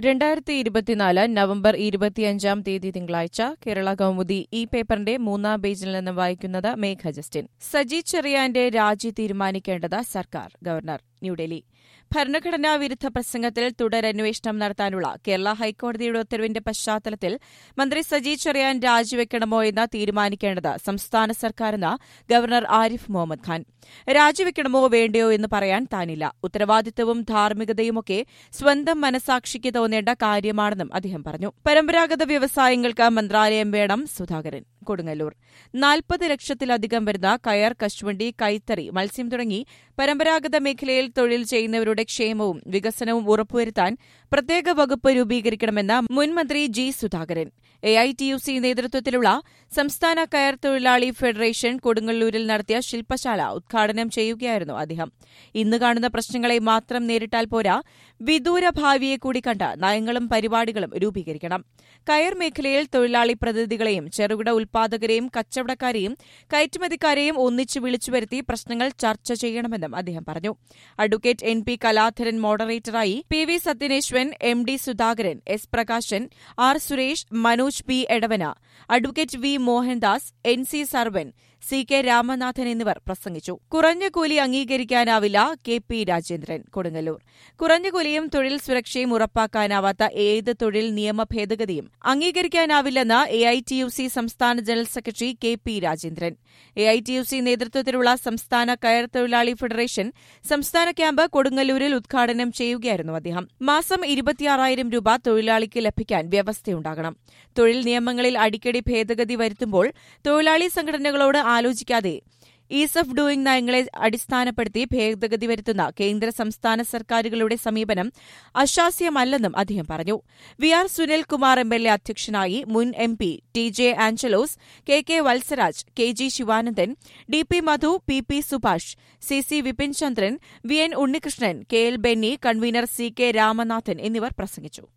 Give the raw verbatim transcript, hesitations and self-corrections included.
രണ്ടായിരത്തി ഇരുപത്തിനാല് നവംബർ ഇരുപത്തിയഞ്ചാം തീയതി തിങ്കളാഴ്ച കേരള കൗമുദി ഈ പേപ്പറിന്റെ മൂന്നാം പേജിൽ നിന്ന് വായിക്കുന്നത് മേഘ ജസ്റ്റിൻ. സജി ചെറിയാന്റെ രാജി തീരുമാനിക്കേണ്ടത് സർക്കാർ. ഗവർണർ ന്യൂഡൽഹി. ഭരണഘടനാ വിരുദ്ധ പ്രസംഗത്തിൽ തുടരന്വേഷണം നടത്താനുള്ള കേരള ഹൈക്കോടതിയുടെ ഉത്തരവിന്റെ പശ്ചാത്തലത്തിൽ മന്ത്രി സജി ചെറിയാൻ രാജിവെക്കണമോ എന്ന് തീരുമാനിക്കേണ്ടത് സംസ്ഥാന സർക്കാരെന്ന് ഗവർണർ ആരിഫ് മുഹമ്മദ് ഖാൻ. രാജിവെക്കണമോ വേണ്ടയോ എന്ന് പറയാൻ താനില്ല. ഉത്തരവാദിത്തവും ധാർമ്മികതയുമൊക്കെ സ്വന്തം മനസാക്ഷിക്ക് തോന്നേണ്ട കാര്യമാണെന്നും അദ്ദേഹം പറഞ്ഞു. പരമ്പരാഗത വ്യവസായങ്ങൾക്ക് മന്ത്രാലയം വേണം. സുധാകരൻ. കൊടുങ്ങല്ലൂർ. നാൽപ്പത് ലക്ഷത്തിലധികം വരുന്ന കയർ, കശുവണ്ടി, കൈത്തറി, മത്സ്യം തുടങ്ങി പരമ്പരാഗത മേഖലയിൽ തൊഴിൽ ചെയ്യുന്നവരുടെ ക്ഷേമവും വികസനവും ഉറപ്പുവരുത്താൻ പ്രത്യേക വകുപ്പ് രൂപീകരിക്കണമെന്ന് മുൻ മന്ത്രി G Sudhakaran. A I T U C നേതൃത്വത്തിലുള്ള സംസ്ഥാന കയർ തൊഴിലാളി ഫെഡറേഷൻ കൊടുങ്ങല്ലൂരിൽ നടത്തിയ ശില്പശാല ഉദ്ഘാടനം ചെയ്യുകയായിരുന്നു അദ്ദേഹം. ഇന്ന് കാണുന്ന പ്രശ്നങ്ങളെ മാത്രം നേരിട്ടാൽ പോരാ, വിദൂര ഭാവിയെ കൂടി കണ്ട് നയങ്ങളും പരിപാടികളും രൂപീകരിക്കണം. കയർ മേഖലയിൽ തൊഴിലാളി പ്രതിനിധികളെയും ചെറുകിട ഉൽപാദകരെയും കച്ചവടക്കാരെയും കയറ്റുമതിക്കാരെയും ഒന്നിച്ചു വിളിച്ചുവരുത്തി പ്രശ്നങ്ങൾ ചർച്ച ചെയ്യണമെന്നും അദ്ദേഹം പറഞ്ഞു. അഡ്വക്കേറ്റ് എൻ പി കലാധരൻ മോഡറേറ്ററായി, P V Sathyaneswan, M D Sudhakaran, S Prakashan, R Suresh, Manoj P Edavana, advocate V Mohandas, N C Sarvan, C K Ramanathan എന്നിവർ പ്രസംഗിച്ചു. കുറഞ്ഞ കൂലി അംഗീകരിക്കാനാവില്ല. K P Rajendran. കൊടുങ്ങല്ലൂർ. കുറഞ്ഞ കൂലിയും തൊഴിൽ സുരക്ഷയും ഉറപ്പാക്കാനാവാത്ത ഏത് തൊഴിൽ നിയമ ഭേദഗതിയും അംഗീകരിക്കാനാവില്ലെന്ന് A I T U C സംസ്ഥാന general secretary K P Rajendran. A I T U C നേതൃത്വത്തിലുള്ള സംസ്ഥാന കയർ തൊഴിലാളി ഫെഡറേഷൻ സംസ്ഥാന ക്യാമ്പ് കൊടുങ്ങല്ലൂരിൽ ഉദ്ഘാടനം ചെയ്യുകയായിരുന്നു അദ്ദേഹം. മാസം ഇരുപത്തിയാറായിരം രൂപ തൊഴിലാളിക്ക് ലഭിക്കാൻ വ്യവസ്ഥയുണ്ടാകണം. തൊഴിൽ നിയമങ്ങളിൽ അടിക്കടി ഭേദഗതി വരുത്തുമ്പോൾ തൊഴിലാളി സംഘടനകളോട് ആലോചിക്കാതെ ഈസ് ഓഫ് ഡൂയിംഗ് നയങ്ങളെ അടിസ്ഥാനപ്പെടുത്തി ഭേദഗതി വരുത്തുന്ന കേന്ദ്ര സംസ്ഥാന സർക്കാരുകളുടെ സമീപനം അശാസ്യമല്ലെന്നും അദ്ദേഹം പറഞ്ഞു. V R Sunilkumar M L A അധ്യക്ഷനായി. മുൻ M P T J Anjalose, K K Valsaraj, K G Sivanandan, D P Madhu, P P Subhash, C C Vipin Chandran, V N Unnikrishnan, K L Benny, convener C K Ramanathan എന്നിവർ പ്രസംഗിച്ചു.